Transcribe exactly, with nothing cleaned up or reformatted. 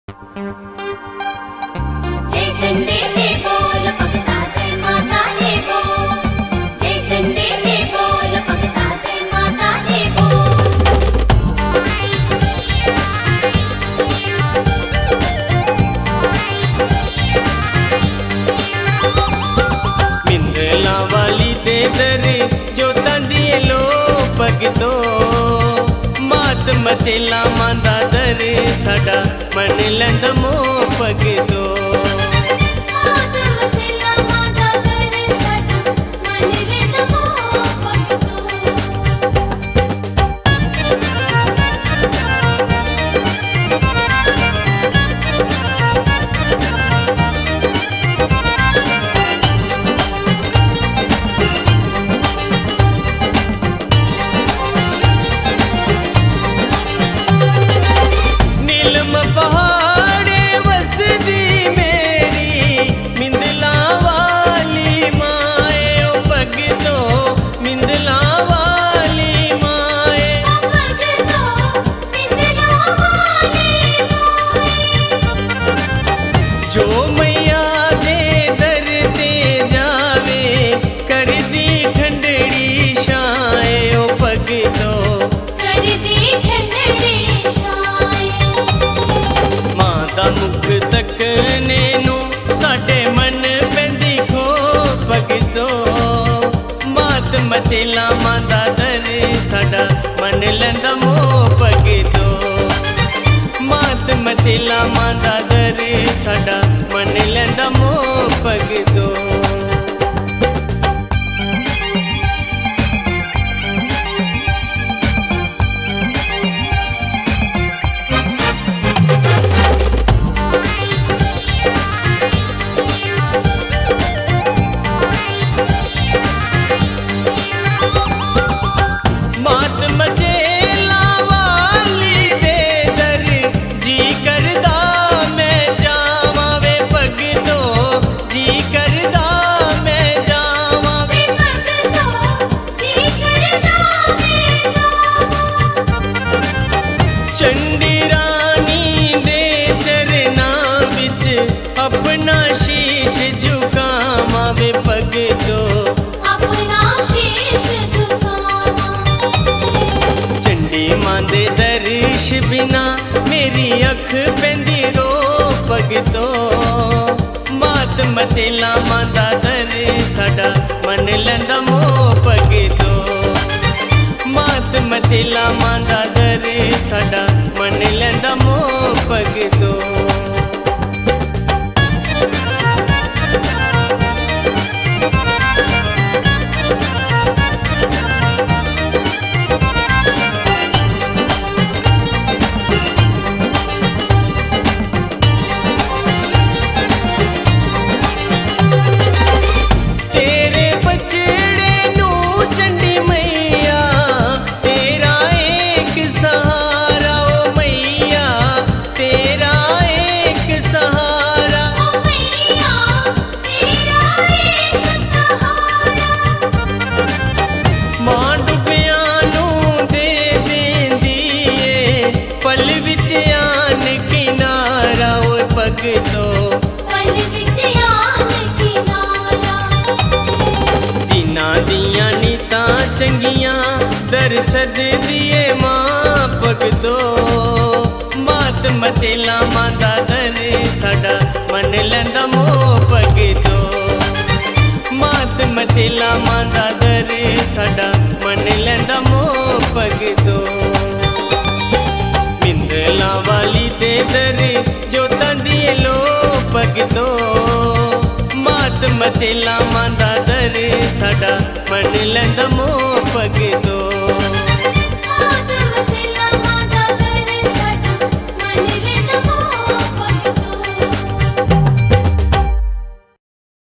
जय चंडी दे बोल भगता जय माता दे बोल। जय चंडी दे बोल भगता जय माता दे बोल। मिंदला वाली दे दर जो तंदिए लो भगतो मात मचेला मांदा दर साडा मन लंद मो भगतो। मात मचेला मांदा दर साडा मन लंद मो भगतो। नीलम पहाड़े वसदी मेरी मिंदला वाली माए ओ भगतो मिंदला वाली माए। भगतो मिंदला वाली जो मैया दे दर ते जावे कर दी ठंडड़ी छाए ओ भगतो कर दी ठंडड़ी छाए। मां दा मुख तकने नू साडे मन पैंदी खो भगतो मात मचेला मांदा दर साडा मन लैंदा मो भगतो। मात मचेला मांदा दर साडा मन लैंदा मो भगतो। मात मचेला वाली दे दर जी करदा मैं जावां वे भगतो जी करदा मैं जावां वे। भगतो जी करदा मैं जावां। चंडी रानी दे चरना विच अपना शीश झुकावां वे भगतो। अपना शीश झुकावां। चंडी मां दे दर्श बिना मेरी अख पैंदी रो भगतो मात मचेला मांदा दर साडा मन लैंदा मो भगतो। मात मचेला मांदा दर साडा मन लैंदा मो भगतो। तेरे बचड़े नू चंडी मैया तेरा एक सहारा ओ मैया तेरा एक सहारा। ओ मैया तेरा एक सहारा। मां डुबिया नू दे देंदी ए पल विच आन किनारा ओ भगतो। पल विच आन किनारा। जिन्ना दियां नीतां चंगियां दर सददी ए मां भगतो मात मचेला मांदा दर साडा मन लैंदा मो भगतो। मात मचेला मांदा दर साडा मन लैंदा मो भगतो। मिंदला वाली दे दर जो तंदिए लो भगतो मात मचेला मांदा दर साडा मन लैंदा मो